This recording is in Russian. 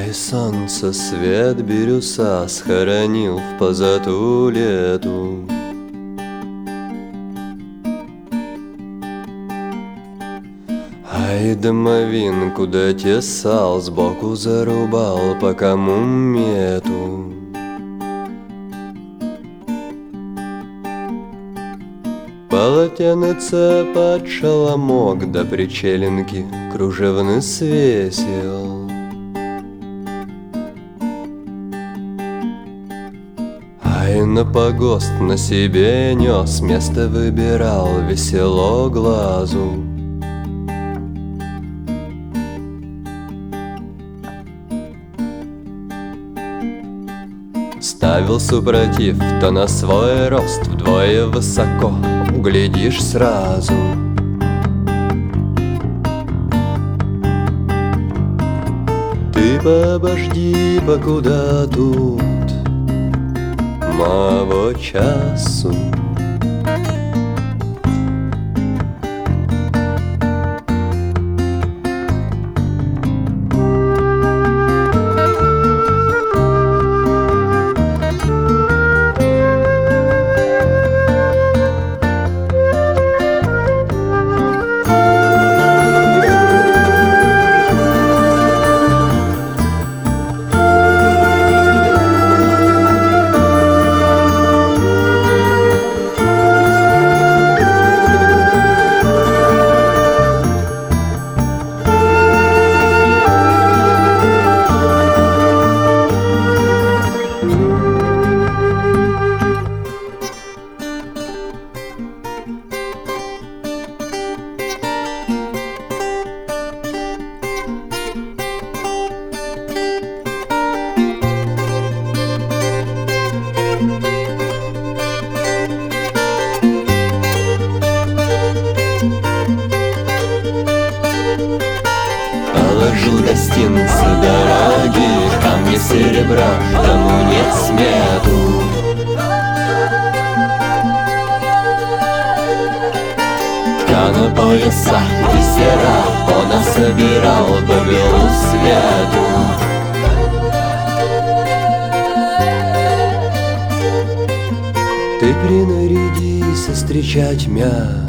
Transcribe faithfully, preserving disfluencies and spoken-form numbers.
Ай, солнце свет бирюса схоронил в позату лету. Ай, домовин, куда тесал, сбоку зарубал по кому мету. Полотенце под шаломок до причелинки кружевны свесил. Ай, на погост на себе нес, место выбирал весело глазу. Ставил супротив, то на свой рост вдвое высоко углядишь сразу. Ты побожди, покуда тут моего часу. Положил гостинцы дорогие, камни серебра, тому нет смету. Ткана пояса, бисера, он собирал по белу свету. Ты принарядись встречать мя.